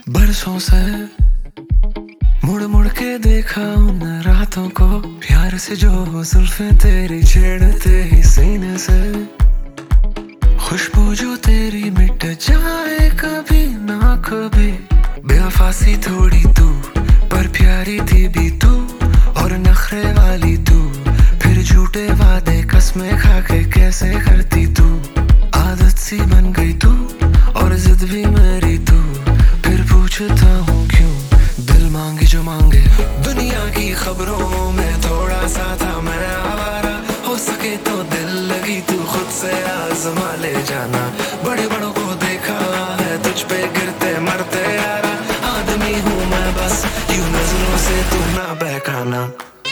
बरसों से मुड़ मुड़ के देखा उन रातों को, प्यार से जो जुल्फें तेरी छेड़ते ही सीने से, खुशबू जो तेरी मिट जाए कभी ना कभी। बेवफा सी थोड़ी तू पर प्यारी थी भी तू, और नखरे वाली तू, फिर झूठे वादे कसमें खा के कैसे करती तू। आदत सी बन गई तू और जिद भी मेरी तू, फिर पूछता हूँ क्यों दिल मांगे जो मांगे। दुनिया की खबरों में थोड़ा सा था मैं आवारा, हो सके तो दिल लगी तू खुद से आजमा ले जाना। बड़े बड़ों को देखा है तुझ पे गिरते मरते यारा, आदमी हूँ मैं बस यूं नजरों से तू ना बहकाना।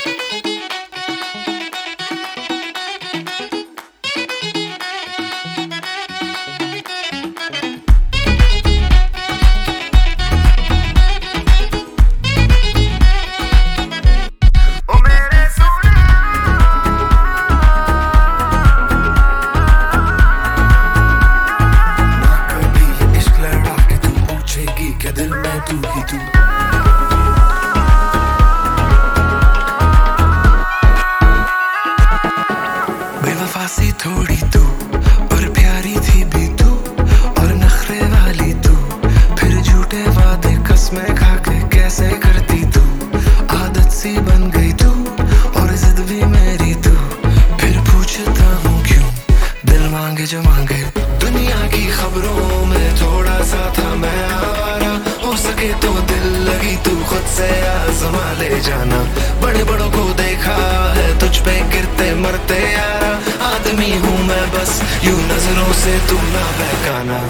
दिल में तू ही तू, बेवफा सी थोड़ी तू पर प्यारी थी भी तू, और नखरे वाली तू, फिर झूठे वादे कसमें खा के कैसे करती तू। आदत सी बन गई तू और जिद भी मेरी तू, फिर पूछता हूँ क्यों दिल मांगे जो मांगे। दुनिया की खबरों में थोड़ा सा था मैं आवारा, हो सके तो दिल लगी तू खुद से आजमा ले जाना। बड़े बड़ों को देखा है तुझ पे गिरते मरते यारा, आदमी हूँ मैं बस यूं नजरों से तू ना बहकाना।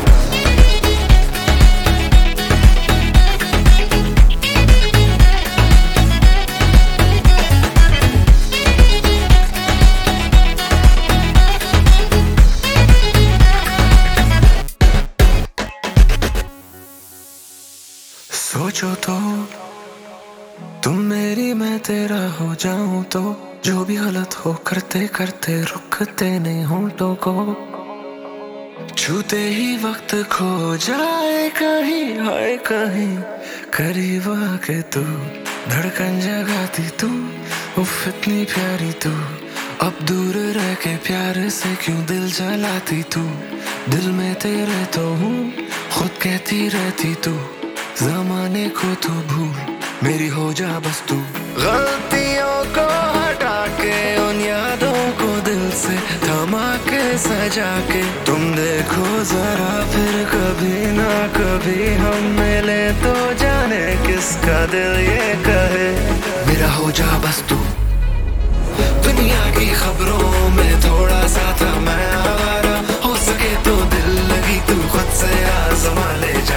सोचो तो तुम मेरी मैं तेरा हो जाऊं तो, जो भी गलत हो करते करते रुकते नहीं होंठों को। छूते ही वक्त खो जाए कहीं हाय कहीं, करीब आके तू धड़कन जगाती तू, उफ इतनी प्यारी तू। अब दूर रह के प्यार से क्यों दिल जलाती तू। दिल में तेरे तो हूँ खुद कहती रहती तू, ज़माने को तू भूल मेरी हो जा बस तू। गलतियों को हटा के उन यादों को दिल से थमा के सजा के, तुम देखो जरा फिर कभी ना कभी हम मिले तो जाने किसका दिल ये कहे मेरा हो जा बस तू। दुनिया की खबरों में थोड़ा सा था मैं आवारा, हो सके तो दिल लगी तू खुद से आजमा ले